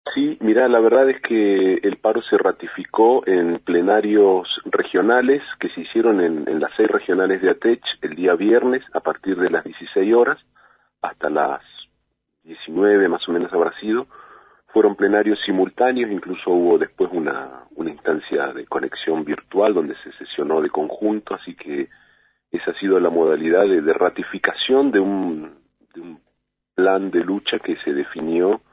Sí, mira, la verdad es que el paro se ratificó en plenarios regionales que se hicieron en las 6 regionales de ATECH el día viernes a partir de las 16 horas hasta las 19 más o menos habrá sido. Fueron plenarios simultáneos, incluso hubo después una instancia de conexión virtual donde se sesionó de conjunto, así que esa ha sido la modalidad de ratificación de un plan de lucha que se definió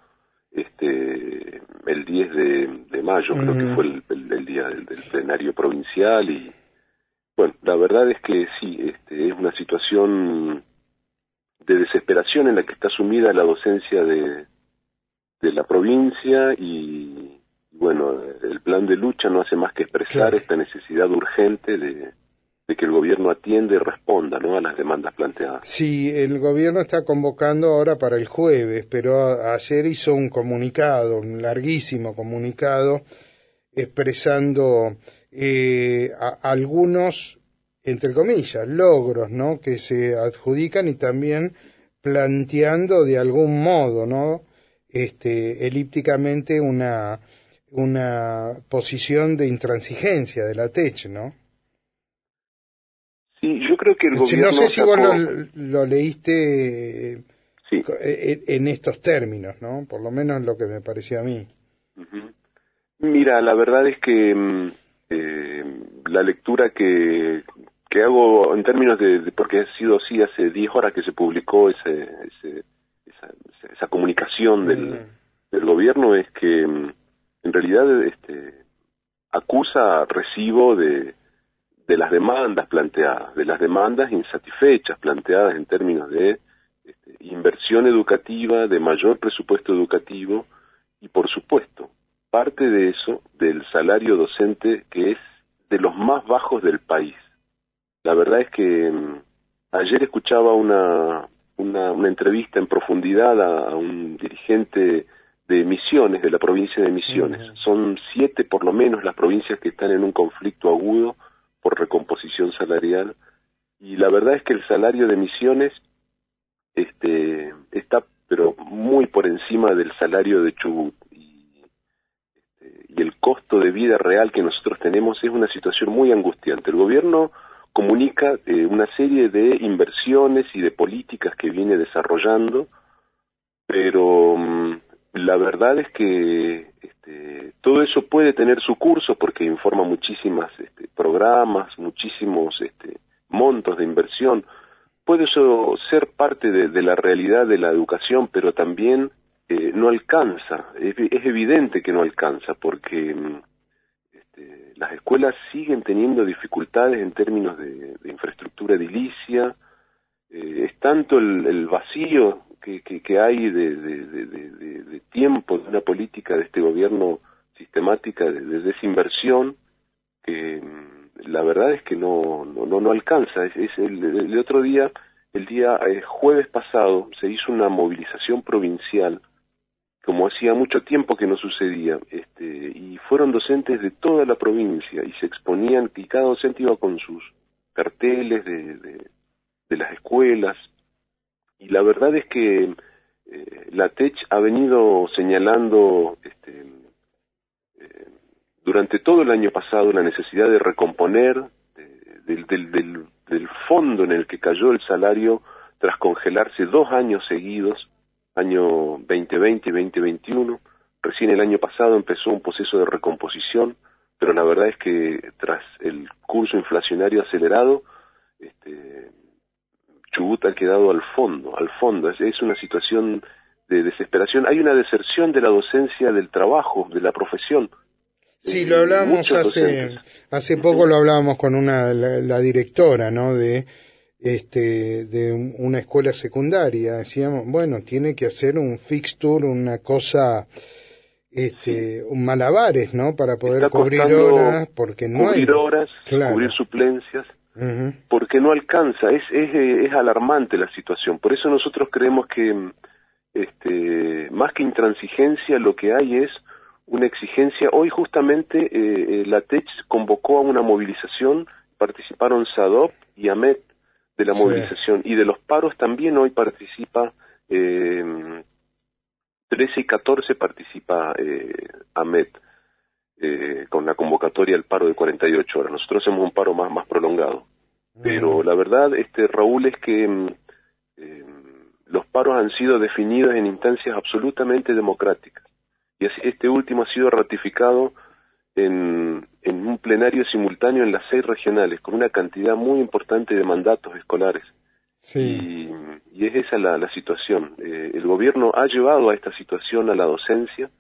el 10 de mayo, creo que Ujú. fue el día del plenario provincial. Y bueno, la verdad es que sí, es una situación de desesperación en la que está sumida la docencia de la provincia. Y bueno, el plan de lucha no hace más que expresar Claro. esta necesidad urgente de que el gobierno atienda y responda, ¿no?, a las demandas planteadas. Sí, el gobierno está convocando ahora para el jueves, pero ayer hizo un comunicado, un larguísimo comunicado, expresando algunos, entre comillas, logros, ¿no?, que se adjudican y también planteando de algún modo, ¿no?, elípticamente una posición de intransigencia de la TECH, ¿no? Sí, yo creo que el No sé gobierno si vos sacó, lo leíste sí. en estos términos, ¿no? Por lo menos lo que me pareció a mí. Ujú. Mira, la verdad es que la lectura que hago en términos porque ha sido así hace 10 horas que se publicó esa, esa comunicación Mm, del gobierno, es que en realidad acusa recibo de las demandas planteadas, de las demandas insatisfechas planteadas en términos de inversión educativa, de mayor presupuesto educativo y, por supuesto, parte de eso del salario docente, que es de los más bajos del país. La verdad es que ayer escuchaba una entrevista en profundidad a un dirigente de Misiones, de la provincia de Misiones. ujú. Son 7 por lo menos las provincias que están en un conflicto agudo por recomposición salarial, y la verdad es que el salario de Misiones está pero muy por encima del salario de Chubut, y el costo de vida real que nosotros tenemos es una situación muy angustiante. El gobierno comunica una serie de inversiones y de políticas que viene desarrollando, pero la verdad es que todo eso puede tener su curso porque informa muchísimas programas, muchísimos montos de inversión. Puede eso ser parte de la realidad de la educación, pero también no alcanza. Es evidente que no alcanza porque las escuelas siguen teniendo dificultades en términos de infraestructura edilicia. Es tanto el vacío que hay de tiempo de una política de este gobierno sistemática de desinversión, que la verdad es que no alcanza. El otro día, el día jueves pasado, se hizo una movilización provincial como hacía mucho tiempo que no sucedía, y fueron docentes de toda la provincia y se exponían, y cada docente iba con sus carteles de las escuelas. Y la verdad es que la TECH ha venido señalando durante todo el año pasado la necesidad de recomponer del fondo en el que cayó el salario tras congelarse 2 años seguidos, año 2020 y 2021. Recién el año pasado empezó un proceso de recomposición, pero la verdad es que tras el curso inflacionario acelerado, Chubut ha quedado al fondo. Es una situación de desesperación. Hay una deserción de la docencia del trabajo, de la profesión. Sí, lo hablábamos Muchos docentes. hace poco Ujú. lo hablábamos con la directora, ¿no? De una escuela secundaria. Decíamos, bueno, tiene que hacer un fixture, una cosa, Sí, un malabares, ¿no? Para poder está cubrir costando horas, porque no cubrir hay, horas, cubrir claro. suplencias, Ujú. porque no alcanza. Es alarmante la situación. Por eso nosotros creemos que más que intransigencia, lo que hay es una exigencia. Hoy justamente la TECH convocó a una movilización, participaron SADOP y AMET de la Sí. movilización, y de los paros también hoy participa eh, 13 y 14 participa AMET con la convocatoria al paro de 48 horas. Nosotros hacemos un paro más prolongado. Pero la verdad, Raúl, es que los paros han sido definidos en instancias absolutamente democráticas. Y así, este último ha sido ratificado en un plenario simultáneo en las 6 regionales, con una cantidad muy importante de mandatos escolares. Sí. Y es esa la situación. El gobierno ha llevado a esta situación a la docencia.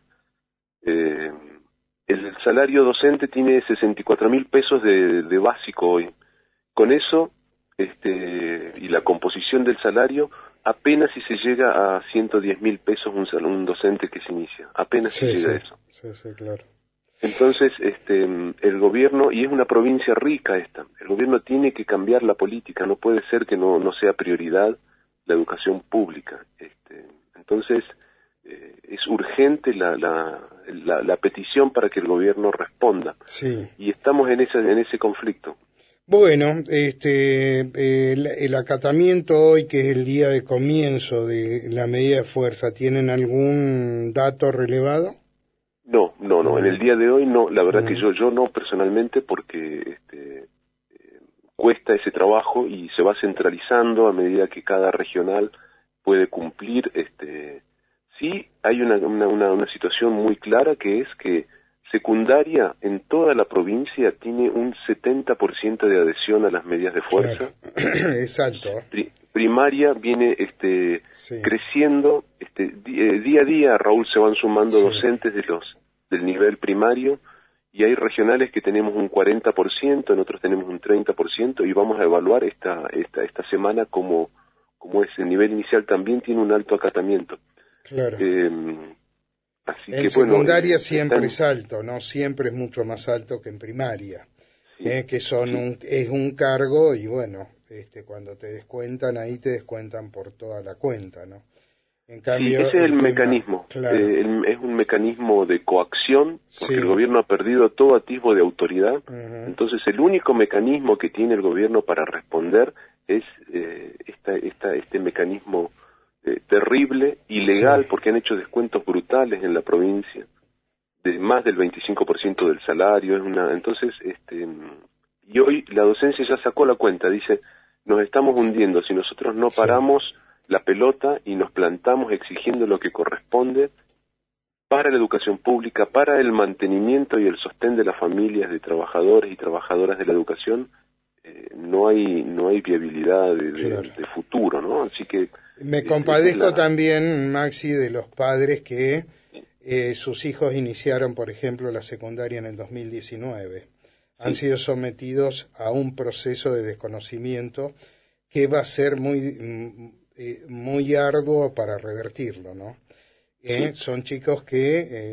El salario docente tiene 64.000 pesos de básico hoy. Con eso, y la composición del salario, apenas si se llega a 110.000 pesos un docente que se inicia. Apenas si llega a eso. Sí, claro. Entonces, el gobierno, y es una provincia rica esta, el gobierno tiene que cambiar la política, no puede ser que no sea prioridad la educación pública. Entonces, es urgente la petición para que el gobierno responda. Sí. Y estamos en ese conflicto. Bueno, el acatamiento hoy, que es el día de comienzo de la medida de fuerza, ¿tienen algún dato relevado? No, en el día de hoy no, la verdad que yo no personalmente, porque cuesta ese trabajo y se va centralizando a medida que cada regional puede cumplir. Sí hay una situación muy clara, que es que secundaria en toda la provincia tiene un 70% de adhesión a las medidas de fuerza. Claro. Es alto. Primaria viene creciendo, día a día, Raúl, se van sumando docentes del nivel primario, y hay regionales que tenemos un 40%, en otros tenemos un 30%, y vamos a evaluar esta semana cómo es. El nivel inicial también tiene un alto acatamiento. Claro. Así en que, secundaria siempre es alto, ¿no? Siempre es mucho más alto que en primaria, que es un cargo, y bueno, cuando te descuentan ahí, te descuentan por toda la cuenta, ¿no? En cambio, ese es el mecanismo. Claro. Es un mecanismo de coacción, porque el gobierno ha perdido todo atisbo de autoridad. Entonces, el único mecanismo que tiene el gobierno para responder es este mecanismo terrible, ilegal, porque han hecho descuentos brutales en la provincia, de más del 25% del salario. Entonces, y hoy la docencia ya sacó la cuenta, dice, nos estamos hundiendo si nosotros no paramos la pelota y nos plantamos exigiendo lo que corresponde para la educación pública, para el mantenimiento y el sostén de las familias de trabajadores y trabajadoras de la educación. No hay viabilidad de futuro, ¿no? Así que me compadezco también, Maxi, de los padres que sus hijos iniciaron, por ejemplo, la secundaria en el 2019. Han sido sometidos a un proceso de desconocimiento que va a ser muy arduo para revertirlo, ¿no? Son chicos que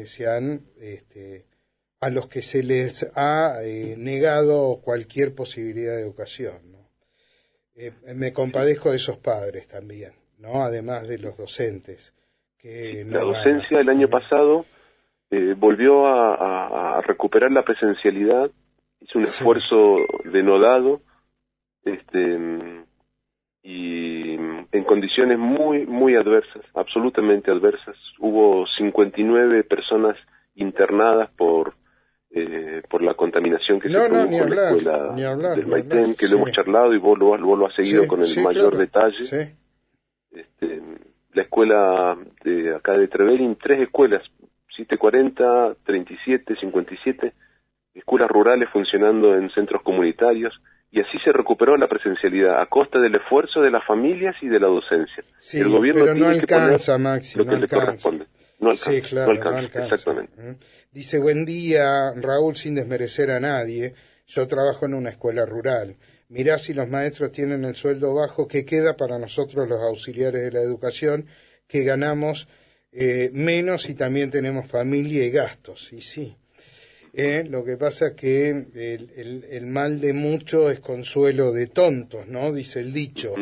a los que se les ha negado cualquier posibilidad de educación, ¿no? Me compadezco de esos padres también, ¿no? Además de los docentes. La docencia el año pasado volvió a recuperar la presencialidad, hizo un esfuerzo denodado, y en condiciones muy adversas, absolutamente adversas. Hubo 59 personas internadas por la contaminación que se produjo en la escuela del Maitén, que lo hemos charlado, y vos lo has seguido con el mayor detalle. La escuela de acá de Trevelin, 3 escuelas, 740, 37, 57, escuelas rurales funcionando en centros comunitarios, y así se recuperó la presencialidad a costa del esfuerzo de las familias y de la docencia. Sí, el gobierno pero tiene no alcanza, que poner Maxi, lo que le corresponde. No alcanza, exactamente. Dice, buen día, Raúl, sin desmerecer a nadie, yo trabajo en una escuela rural. Mirá, si los maestros tienen el sueldo bajo, ¿qué queda para nosotros los auxiliares de la educación, que ganamos menos y también tenemos familia y gastos? Y sí. Lo que pasa es que el mal de mucho es consuelo de tontos, ¿no? Dice el dicho.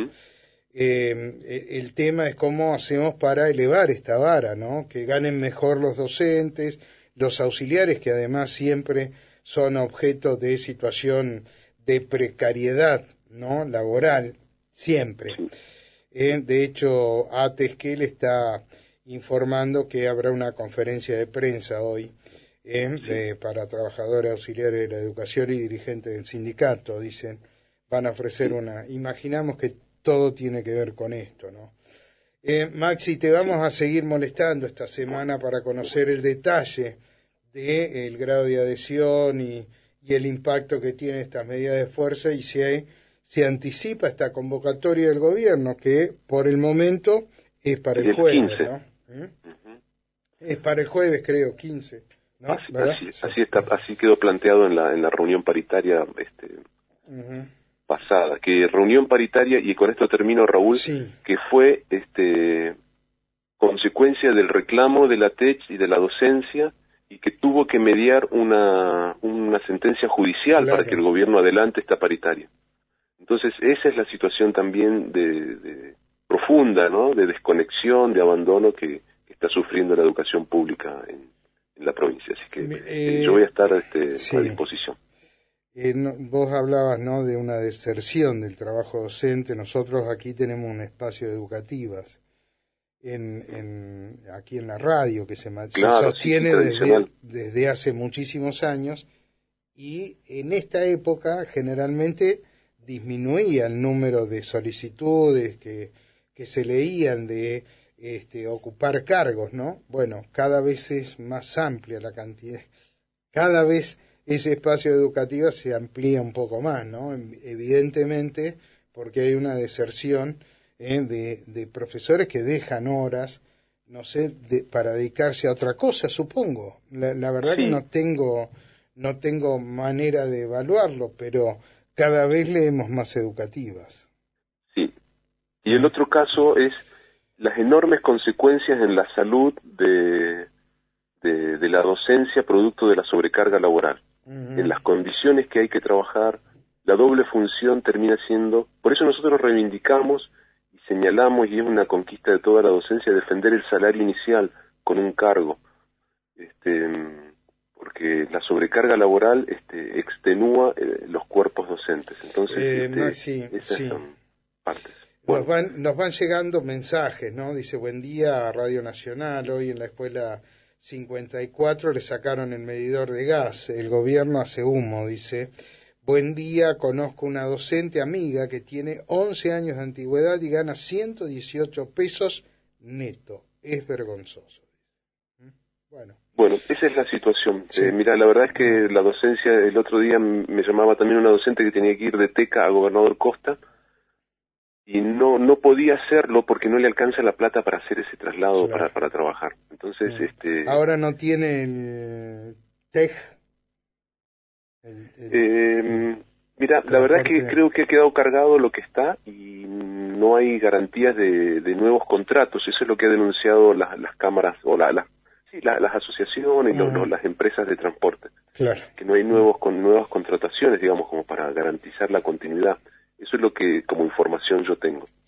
El tema es cómo hacemos para elevar esta vara, ¿no? Que ganen mejor los docentes, los auxiliares, que además siempre son objeto de situación de precariedad, ¿no? Laboral, siempre. De hecho, Atesquel está informando que habrá una conferencia de prensa hoy para trabajadores auxiliares de la educación y dirigentes del sindicato. Dicen, van a ofrecer imaginamos que todo tiene que ver con esto, ¿no? Maxi, te vamos a seguir molestando esta semana para conocer el detalle del grado de adhesión y el impacto que tiene estas medidas de fuerza y si se anticipa esta convocatoria del gobierno, que por el momento es para el jueves, 15. ¿no? Es para el jueves, creo, 15. ¿No? Así quedó planteado en la reunión paritaria pasada, que reunión paritaria, y con esto termino, Raúl, que fue consecuencia del reclamo de la TECH y de la docencia, y que tuvo que mediar una sentencia judicial para que el gobierno adelante esta paritaria. Entonces esa es la situación también de profunda, ¿no?, de desconexión, de abandono que está sufriendo la educación pública en la provincia. Así que yo voy a estar a disposición. Vos hablabas, ¿no?, de una deserción del trabajo docente. Nosotros aquí tenemos un espacio de educativas aquí en la radio que se sostiene desde hace muchísimos años, y en esta época generalmente disminuía el número de solicitudes que se leían de ocupar cargos, ¿no? Bueno, cada vez es más amplia la cantidad, cada vez ese espacio educativo se amplía un poco más, ¿no? Evidentemente, porque hay una deserción de profesores que dejan horas, no sé, para dedicarse a otra cosa, supongo. La verdad que no tengo manera de evaluarlo, pero cada vez leemos más educativas. Sí. Y el otro caso es las enormes consecuencias en la salud de la docencia producto de la sobrecarga laboral. En las condiciones que hay que trabajar, la doble función termina siendo... Por eso nosotros reivindicamos y señalamos, y es una conquista de toda la docencia, defender el salario inicial con un cargo, porque la sobrecarga laboral extenúa los cuerpos docentes. Entonces, esas son partes. Bueno. Nos van llegando mensajes, ¿no? Dice, buen día, Radio Nacional. Hoy en la escuela 54 le sacaron el medidor de gas. El gobierno hace humo, dice. Buen día, conozco una docente amiga que tiene 11 años de antigüedad y gana 118 pesos neto. Es vergonzoso. Bueno, esa es la situación. Sí. Mira, la verdad es que la docencia, el otro día me llamaba también una docente que tenía que ir de Teca a Gobernador Costa, y no podía hacerlo porque no le alcanza la plata para hacer ese traslado, para trabajar. Entonces, ahora no tiene el TEG. Mira, la verdad es que creo que ha quedado cargado lo que está y no hay garantías de nuevos contratos. Eso es lo que ha denunciado las cámaras o las asociaciones y las empresas de transporte. Claro. Que no hay nuevas contrataciones, digamos, como para garantizar la continuidad. Eso es lo que como información yo tengo.